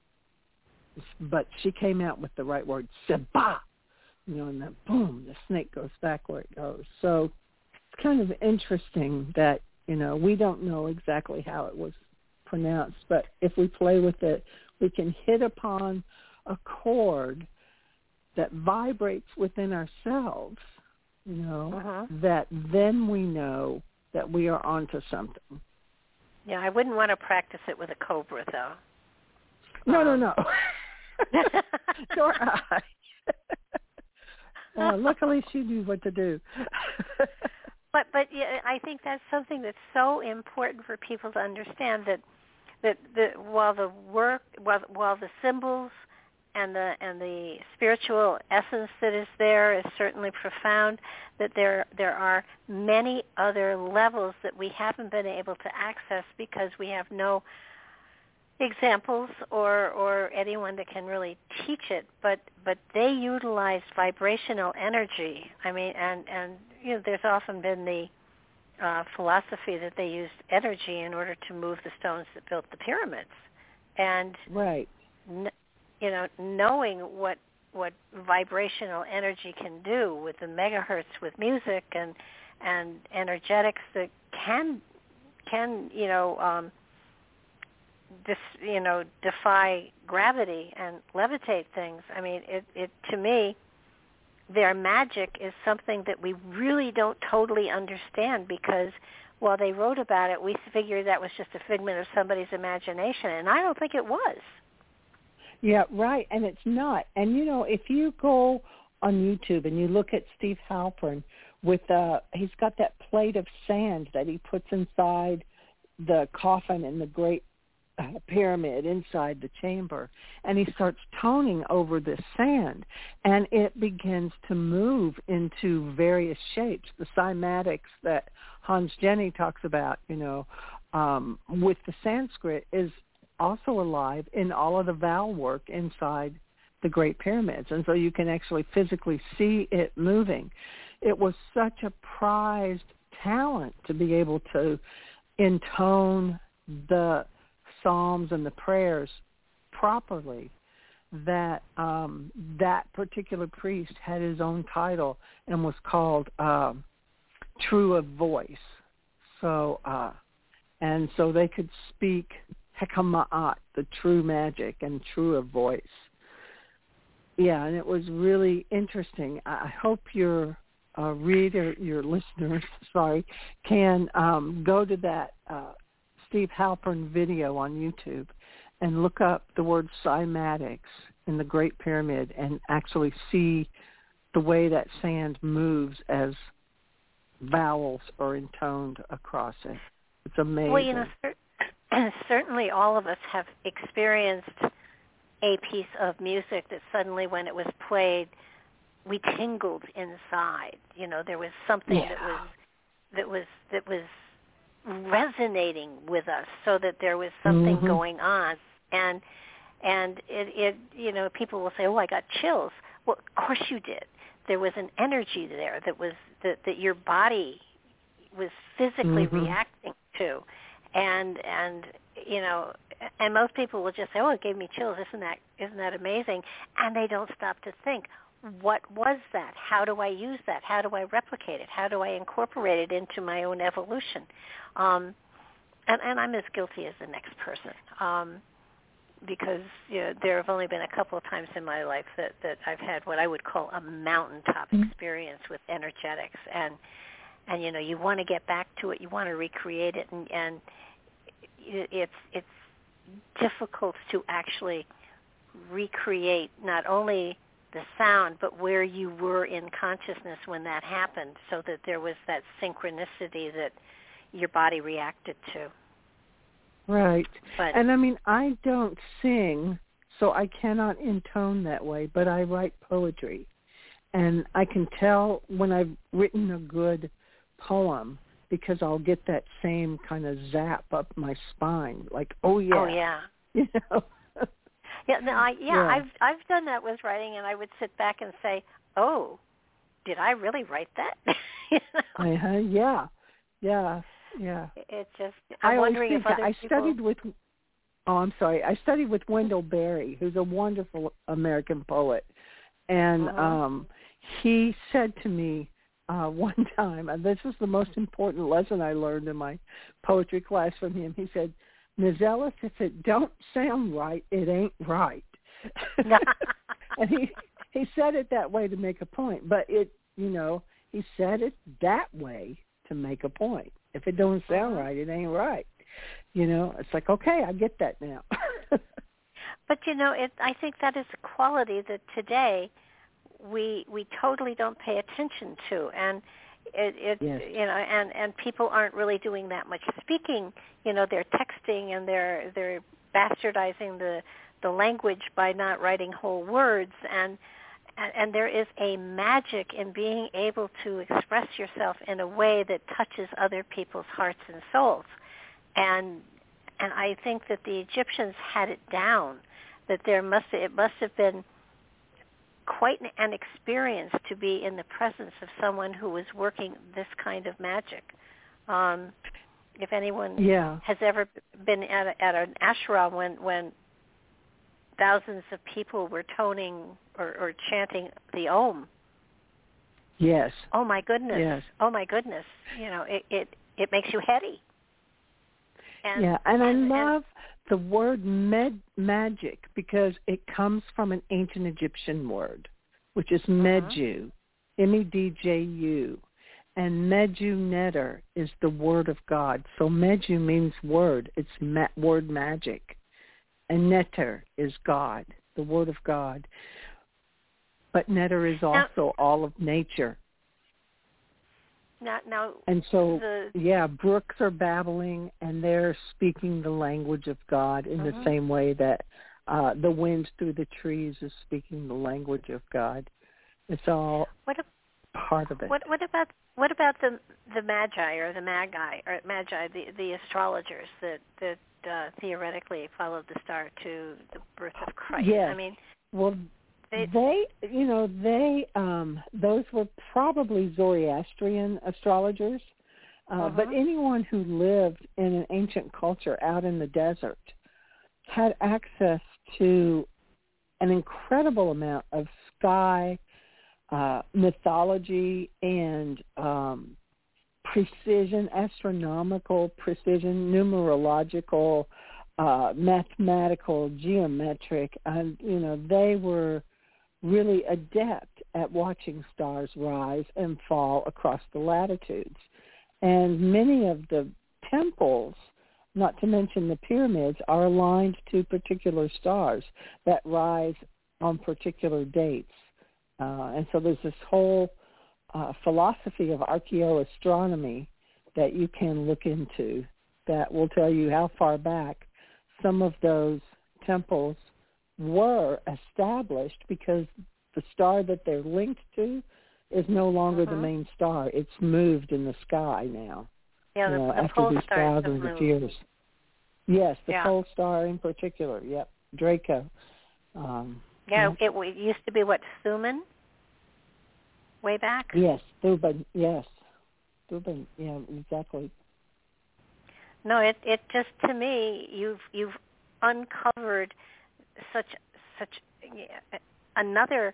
But she came out with the right word, Seba. You know, and then boom, the snake goes back where it goes. So it's kind of interesting that, you know, we don't know exactly how it was pronounced, but if we play with it, we can hit upon a chord that vibrates within ourselves, you know, uh-huh. that then we know that we are onto something. Yeah, I wouldn't want to practice it with a cobra, though. No, um. no, no. Nor I. uh, luckily, she knew what to do. But but yeah, I think that's something that's so important for people to understand, that that, that while the work, while, while the symbols and the and the spiritual essence that is there is certainly profound, that there there are many other levels that we haven't been able to access because we have no examples or or anyone that can really teach it. But but they utilize vibrational energy. I mean, and and you know, there's often been the uh, philosophy that they used energy in order to move the stones that built the pyramids, and right. N- you know, knowing what what vibrational energy can do with the megahertz with music and and energetics that can can you know um, dis, you know defy gravity and levitate things. I mean, it, it to me, their magic is something that we really don't totally understand, because while they wrote about it, we figured that was just a figment of somebody's imagination, and I don't think it was. Yeah, right, and it's not. And, you know, if you go on YouTube and you look at Steve Halpern with, uh, he's got that plate of sand that he puts inside the coffin in the great uh, pyramid inside the chamber, and he starts toning over this sand, and it begins to move into various shapes. The cymatics that Hans Jenny talks about, you know, um, with the Sanskrit is also alive in all of the vowel work inside the Great Pyramids, and so you can actually physically see it moving. It was such a prized talent to be able to intone the psalms and the prayers properly that um, that particular priest had his own title and was called uh, True of Voice. So, uh, and so they could speak Hekama'at, the true magic, and True of Voice. Yeah, and it was really interesting. I hope your uh, reader, your listeners, sorry, can um, go to that uh, Steve Halpern video on YouTube and look up the word cymatics in the Great Pyramid and actually see the way that sand moves as vowels are intoned across it. It's amazing. Well, you know, cer- certainly all of us have experienced a piece of music that suddenly when it was played, we tingled inside. You know, there was something yeah. that was that was that was resonating with us, so that there was something mm-hmm. going on. And and it, it you know, people will say, "Oh, I got chills." Well, of course you did. There was an energy there that was that, that your body was physically mm-hmm. reacting to. And and you know, and most people will just say, "Oh, it gave me chills. Isn't that isn't that amazing?" And they don't stop to think, what was that? How do I use that? How do I replicate it? How do I incorporate it into my own evolution? Um, and, and I'm as guilty as the next person, um, because you know, there have only been a couple of times in my life that, that I've had what I would call a mountaintop mm-hmm. experience with energetics, and and you know, you want to get back to it, you want to recreate it, and, and it's it's difficult to actually recreate not only the sound, but where you were in consciousness when that happened, so that there was that synchronicity that your body reacted to. Right. But, and I mean, I don't sing, so I cannot intone that way, but I write poetry. And I can tell when I've written a good poem because I'll get that same kind of zap up my spine, like, oh, yeah. Oh, yeah. You know? Yeah, no, I, yeah, yeah, I've I've done that with writing, and I would sit back and say, "Oh, did I really write that?" You know? uh-huh, yeah, yeah, yeah. It's just I'm I wondering think if other I people... studied with. Oh, I'm sorry. I studied with Wendell Berry, who's a wonderful American poet, and uh-huh. um, he said to me uh, one time, and this is the most important lesson I learned in my poetry class from him. He said, "Miz Ellis, if it don't sound right, it ain't right." And he he said it that way to make a point, but it, you know, he said it that way to make a point. If it don't sound uh-huh. right, it ain't right. You know, it's like, okay, I get that now. But you know, it, I think that is a quality that today we we totally don't pay attention to, and it, it yes. you know, and, and people aren't really doing that much speaking. You know, they're texting and they're they're bastardizing the the language by not writing whole words, and, and and there is a magic in being able to express yourself in a way that touches other people's hearts and souls, and and I think that the Egyptians had it down. That there must it must have been quite an experience to be in the presence of someone who was working this kind of magic. Um, if anyone yeah. has ever been at, a, at an ashram when, when thousands of people were toning or, or chanting the Om. Yes. Oh my goodness. Yes. Oh my goodness. You know, it, it, it makes you heady. And, yeah, and, and I love and, the word med magic because it comes from an ancient Egyptian word, which is Medju, uh-huh. M E D J U. And Medju Neter is the word of God. So Medju means word. It's ma- word magic. And Neter is God, the word of God. But Neter is also now, all of nature. Now, now and so, the, yeah, brooks are babbling, and they're speaking the language of God in mm-hmm. the same way that uh, the wind through the trees is speaking the language of God. It's all what, part of it. What, what about what about the the magi or the magi or magi the the astrologers that that uh, theoretically followed the star to the birth of Christ? Yes. I mean, well. They, they, you know, they, um, those were probably Zoroastrian astrologers, uh, uh-huh. but anyone who lived in an ancient culture out in the desert had access to an incredible amount of sky uh, mythology and um, precision, astronomical precision, numerological, uh, mathematical, geometric, and, you know, they were really adept at watching stars rise and fall across the latitudes. And many of the temples, not to mention the pyramids, are aligned to particular stars that rise on particular dates. Uh, and so there's this whole uh, philosophy of archaeoastronomy that you can look into that will tell you how far back some of those temples were established, because the star that they're linked to is no longer uh-huh. the main star. It's moved in the sky now. Yeah, you the, know, the after pole these stars thousands have of moved. years. Yes, the yeah. pole star in particular. Yep, Draco. Um, yeah, yeah. It, it used to be what, Thuman? Way back. Yes, Thuban. Yes, Thuban. Yeah, exactly. No, it it just, to me, you've you've uncovered such such yeah, another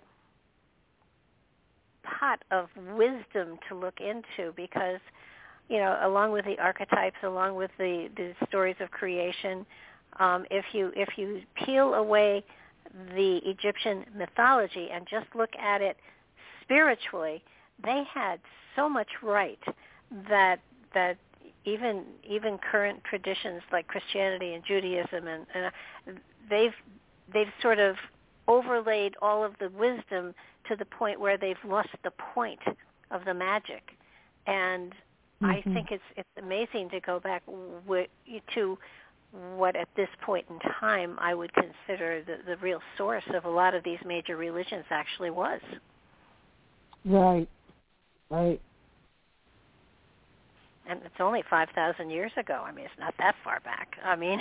pot of wisdom to look into, because, you know, along with the archetypes, along with the, the stories of creation, um, if you if you peel away the Egyptian mythology and just look at it spiritually, they had so much right that that even even current traditions like Christianity and Judaism and, and they've they've sort of overlaid all of the wisdom to the point where they've lost the point of the magic. And mm-hmm. I think it's it's amazing to go back w- to what at this point in time I would consider the, the real source of a lot of these major religions actually was. Right, right. And it's only five thousand years ago. I mean, it's not that far back. I mean,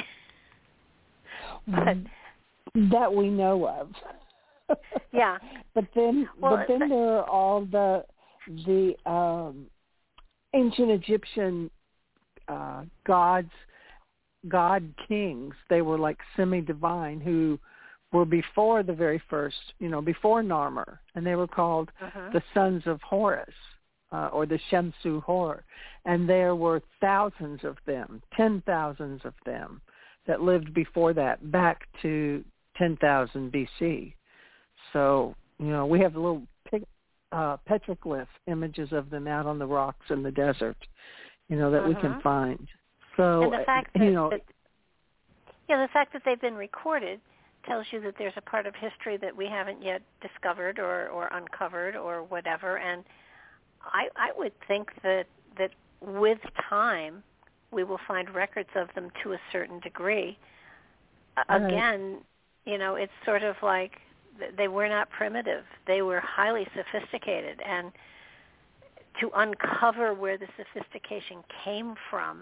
but that we know of. Yeah. But then, well, but then there are all the the um, ancient Egyptian uh, gods, god kings. They were like semi-divine, who were before the very first, you know, before Narmer, and they were called uh-huh. the sons of Horus, uh, or the Shamsu Hor. And there were thousands of them, ten thousands of them, that lived before that, back to ten thousand B C. So, you know, we have little uh, petroglyph images of them out on the rocks in the desert, you know, that uh-huh. we can find. So, and the fact that, you know, that, yeah, the fact that they've been recorded tells you that there's a part of history that we haven't yet discovered or, or uncovered or whatever. And I, I would think that that with time we will find records of them to a certain degree. Uh, again, you know, it's sort of like they were not primitive. They were highly sophisticated. And to uncover where the sophistication came from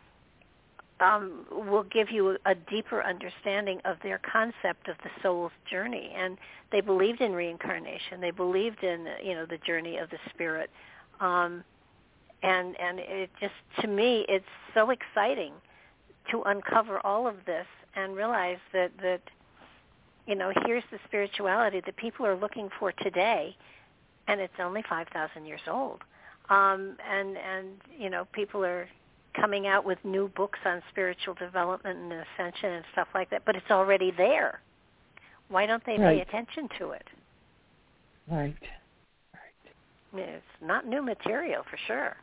um, will give you a deeper understanding of their concept of the soul's journey. And they believed in reincarnation. They believed in, you know, the journey of the spirit. Um, and and it just, to me, it's so exciting to uncover all of this and realize that, that you know, here's the spirituality that people are looking for today, and it's only five thousand years old. Um, and, and, you know, people are coming out with new books on spiritual development and ascension and stuff like that, but it's already there. Why don't they right. pay attention to it? Right. I mean, it's not new material for sure.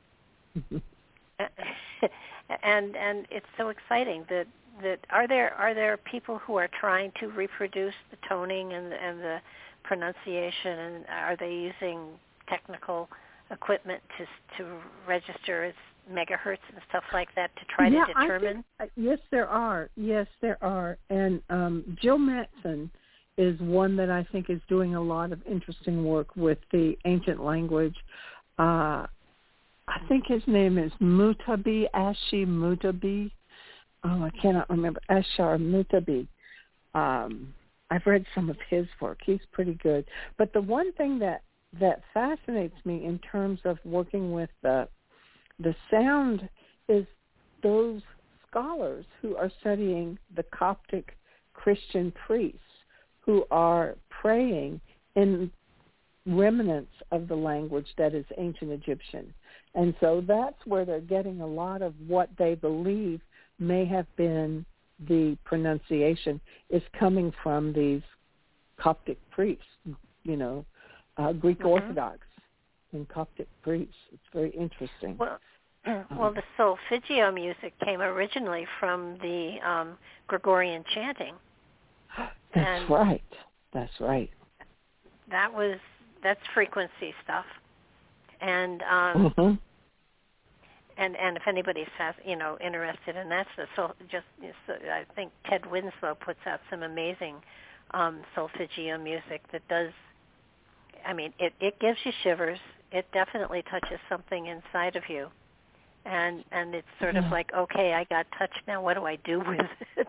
and and it's so exciting that, that are there are there people who are trying to reproduce the toning and and the pronunciation, and are they using technical equipment to to register its megahertz and stuff like that to try yeah, to determine? I think, yes, there are. Yes, there are. And um, Jill Mattson is one that I think is doing a lot of interesting work with the ancient language. Uh, I think his name is Mutabi, Ashi Mutabi. Oh, I cannot remember. Ashar Mutabi. Um, I've read some of his work. He's pretty good. But the one thing that, that fascinates me in terms of working with the the sound is those scholars who are studying the Coptic Christian priests who are praying in remnants of the language that is ancient Egyptian. And so that's where they're getting a lot of what they believe may have been the pronunciation is coming from these Coptic priests, you know, uh, Greek mm-hmm. Orthodox and Coptic priests. It's very interesting. Well, well, the Solfeggio music came originally from the um, Gregorian chanting. That's and right. That's right. That was that's frequency stuff, and um, mm-hmm. and and if anybody's has you know interested in that, so just so I think Ted Winslow puts out some amazing um, Solfeggio music that does. I mean, it, it gives you shivers. It definitely touches something inside of you. And and it's sort yeah. of like, okay, I got touched now. What do I do with it?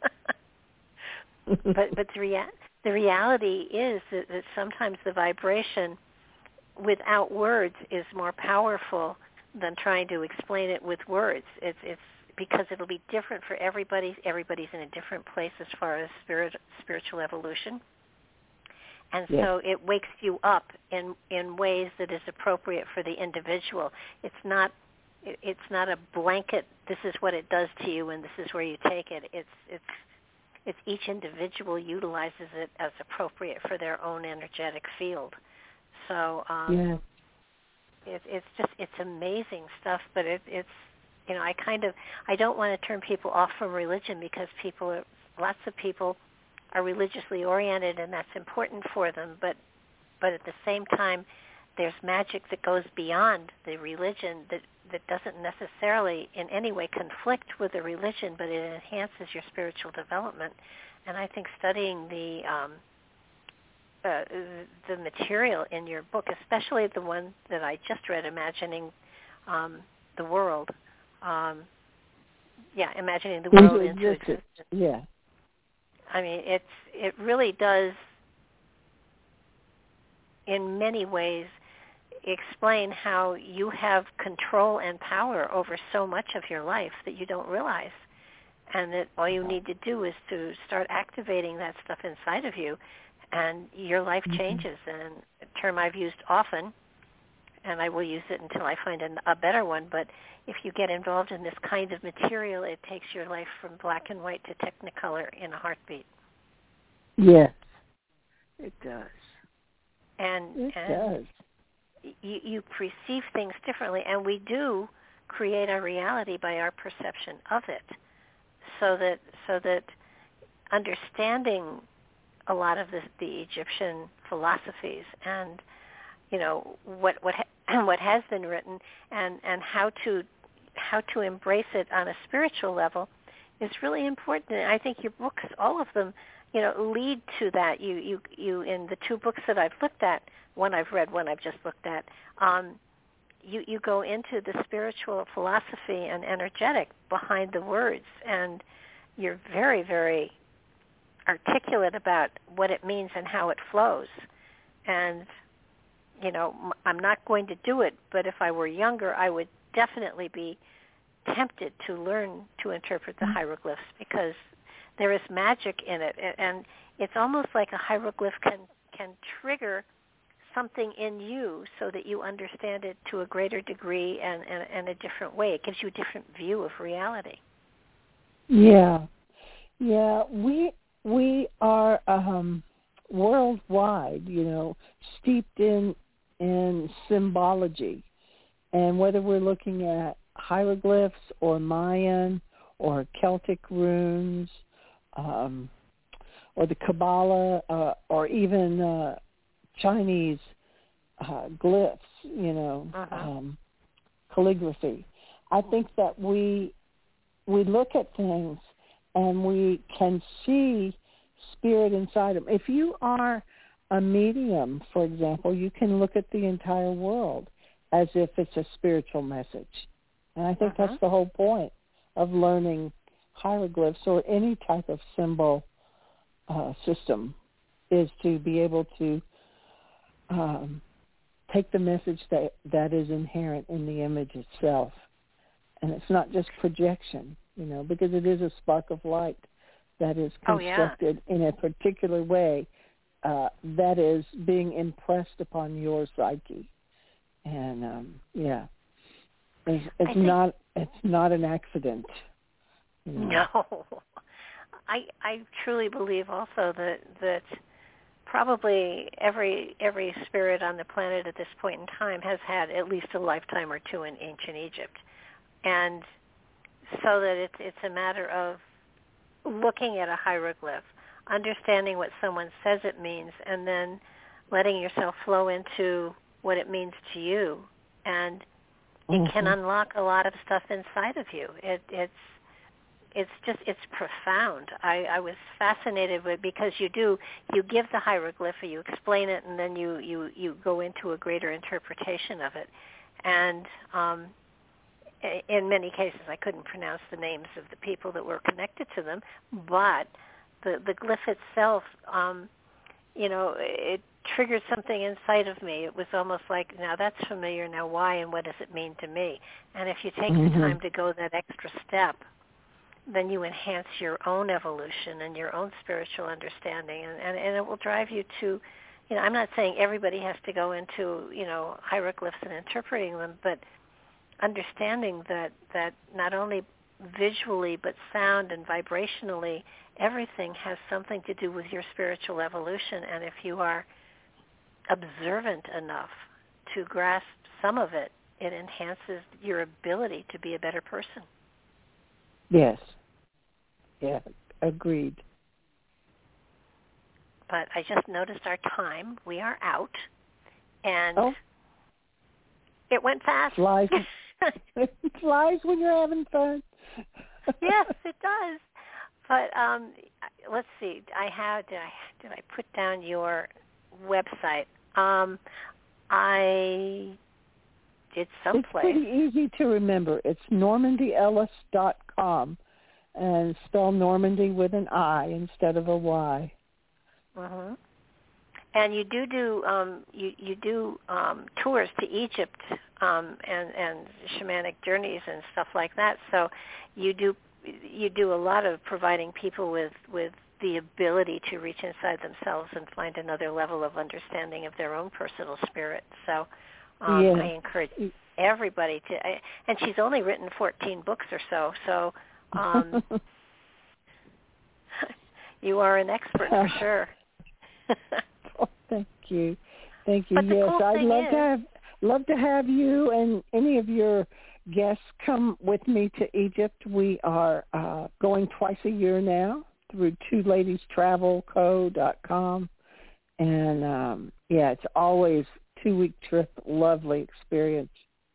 but but the, rea- the reality is that, that sometimes the vibration without words is more powerful than trying to explain it with words. It's it's because it'll be different for everybody. Everybody's in a different place as far as spirit spiritual evolution. And yeah. so it wakes you up in in ways that is appropriate for the individual. It's not it's not a blanket, this is what it does to you and this is where you take it. It's it's it's each individual utilizes it as appropriate for their own energetic field. So um, yeah. it, it's just it's amazing stuff. But it, it's you know I kind of I don't want to turn people off from religion because people are, lots of people are religiously oriented and that's important for them. But but at the same time, there's magic that goes beyond the religion that that doesn't necessarily in any way conflict with the religion, but it enhances your spiritual development. And I think studying the um, uh, the material in your book, especially the one that I just read, Imagining um, the World, um, yeah, Imagining the World into Existence. Yeah. I mean, it's it really does, in many ways, explain how you have control and power over so much of your life that you don't realize, and that all you need to do is to start activating that stuff inside of you, and your life mm-hmm. changes. And a term I've used often, and I will use it until I find an, a better one, but if you get involved in this kind of material, it takes your life from black and white to technicolor in a heartbeat. Yes, it does. And it and does. You, you perceive things differently, and we do create our reality by our perception of it. So that so that understanding a lot of the, the Egyptian philosophies and you know what what ha- what has been written and, and how to how to embrace it on a spiritual level is really important. And I think your books, all of them, you know, lead to that. You you you in the two books that I've looked at. One I've read, one I've just looked at, um, you, you go into the spiritual philosophy and energetic behind the words, and you're very, very articulate about what it means and how it flows. And, you know, I'm not going to do it, but if I were younger, I would definitely be tempted to learn to interpret the hieroglyphs because there is magic in it, and it's almost like a hieroglyph can, can trigger something in you so that you understand it to a greater degree and, and, and a different way. It gives you a different view of reality. Yeah. Yeah, we we are um, worldwide, you know, steeped in in symbology. And whether we're looking at hieroglyphs or Mayan or Celtic runes um, or the Kabbalah uh, or even uh, Chinese uh, glyphs, you know, uh-huh. um, calligraphy. I think that we we look at things and we can see spirit inside them. If you are a medium, for example, you can look at the entire world as if it's a spiritual message. And I think uh-huh. that's the whole point of learning hieroglyphs or any type of symbol uh, system, is to be able to um, take the message that, that is inherent in the image itself. And it's not just projection, you know, because it is a spark of light that is constructed oh, yeah. in a particular way uh, that is being impressed upon your psyche. And, um, yeah, it's, it's not it's not an accident. You know? No. I I truly believe also that that probably every every spirit on the planet at this point in time has had at least a lifetime or two in ancient Egypt. And so that it's it's a matter of looking at a hieroglyph, understanding what someone says it means, and then letting yourself flow into what it means to you. And it mm-hmm. can unlock a lot of stuff inside of you. It, it's it's just it's profound. I, I was fascinated with, because you do you give the hieroglyph, or you explain it, and then you you you go into a greater interpretation of it. And um, in many cases, I couldn't pronounce the names of the people that were connected to them, but the, the glyph itself, um, you know, it triggered something inside of me. It was almost like, now that's familiar, now why, and what does it mean to me? And if you take mm-hmm. the time to go that extra step, then you enhance your own evolution and your own spiritual understanding, and, and, and it will drive you to, you know, I'm not saying everybody has to go into, you know, hieroglyphs and interpreting them, but understanding that, that not only visually but sound and vibrationally, everything has something to do with your spiritual evolution. And if you are observant enough to grasp some of it, it enhances your ability to be a better person. Yes. Yeah, agreed. But I just noticed our time. We are out. And oh. it went fast. Flies. It flies when you're having fun. Yes, it does. But um, let's see. I had did I did I put down your website? Um, I did someplace. It's pretty easy to remember. It's normandy ellis dot com, and spell Normandy with an I instead of a Y. Mm-hmm. And you do do um, you you do um, tours to Egypt um, and and shamanic journeys and stuff like that. So you do you do a lot of providing people with, with the ability to reach inside themselves and find another level of understanding of their own personal spirit. So um, yeah. I encourage everybody to. I, and she's only written fourteen books or so. So um, you are an expert for sure. Oh, thank you, thank you. But the yes, cool I'd thing love is, to have love to have you and any of your guests come with me to Egypt. We are uh, going twice a year now through two ladies travel co dot com, and um, yeah, it's always two week trip, lovely experience.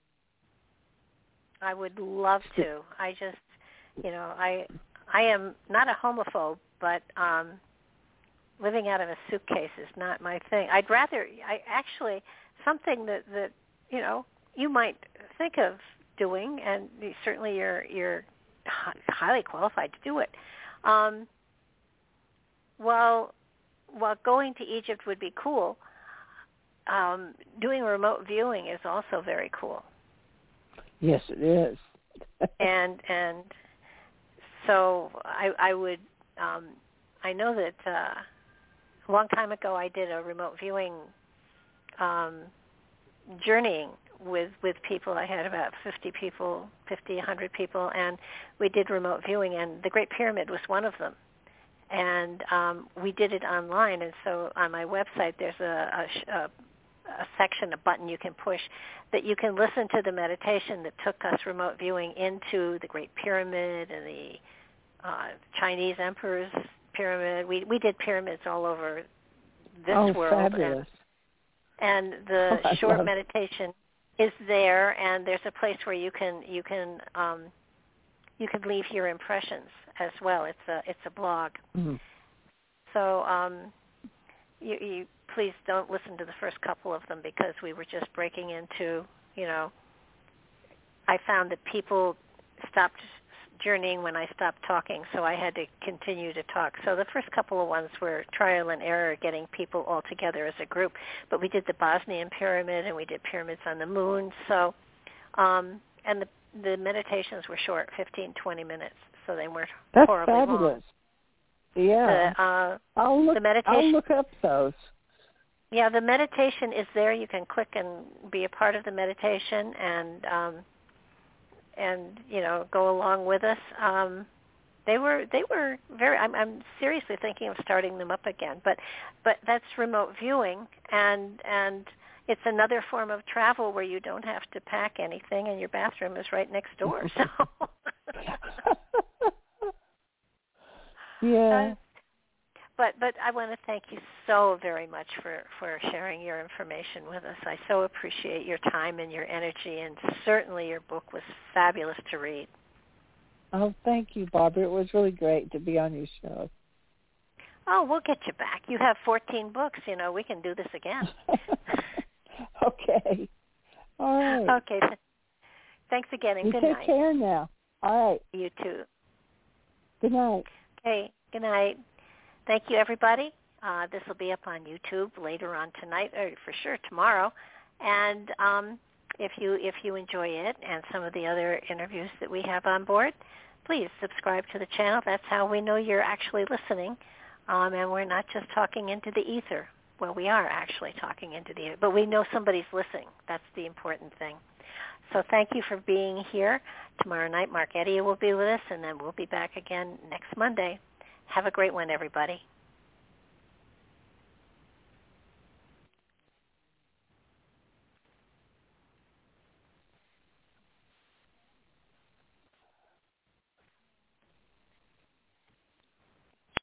I would love to. I just, you know, I I am not a homophobe, but um, living out of a suitcase is not my thing. I'd rather, I actually, something that, that you know, you might think of doing, and certainly you're you're highly qualified to do it. Um, while while going to Egypt would be cool, um, doing remote viewing is also very cool. Yes, it is. and and so I, I would, um, I know that uh, a long time ago I did a remote viewing um, journeying with, with people. I had about fifty people, fifty, one hundred people, and we did remote viewing, and the Great Pyramid was one of them. And um, we did it online, and so on my website there's a, a, a a section, a button you can push that you can listen to the meditation that took us remote viewing into the Great Pyramid and the uh, Chinese Emperor's Pyramid. We we did pyramids all over this oh, world. Fabulous. And the Oh, short love- meditation is there, and there's a place where you can you can um, you can leave your impressions as well. It's a it's a blog. Mm-hmm. So um, you, you please don't listen to the first couple of them because we were just breaking into, you know, I found that people stopped journeying when I stopped talking, so I had to continue to talk. So the first couple of ones were trial and error, getting people all together as a group. But we did the Bosnian pyramid, and we did pyramids on the moon. So, um, and the the meditations were short, fifteen, twenty minutes, so they weren't That's horribly fabulous. long. Yeah. The, uh, I'll look. the meditation, I'll look up those. Yeah, the meditation is there. You can click and be a part of the meditation, and um, and you know go along with us. Um, they were they were very. I'm, I'm seriously thinking of starting them up again, but but that's remote viewing, and and it's another form of travel where you don't have to pack anything, and your bathroom is right next door. So. Yeah. Uh, But but I want to thank you so very much for, for sharing your information with us. I so appreciate your time and your energy, and certainly your book was fabulous to read. Oh, thank you, Barbara. It was really great to be on your show. Oh, we'll get you back. You have fourteen books. You know, we can do this again. Okay. All right. Okay. Thanks again, and you good take night. care now. All right. You too. Good night. Okay. Good night. Thank you, everybody. Uh, this will be up on YouTube later on tonight, or for sure tomorrow. And um, if you if you enjoy it and some of the other interviews that we have on board, please subscribe to the channel. That's how we know you're actually listening, um, and we're not just talking into the ether. Well, we are actually talking into the ether, but we know somebody's listening. That's the important thing. So thank you for being here. Tomorrow night, Mark Eddy will be with us, and then we'll be back again next Monday. Have a great one, everybody.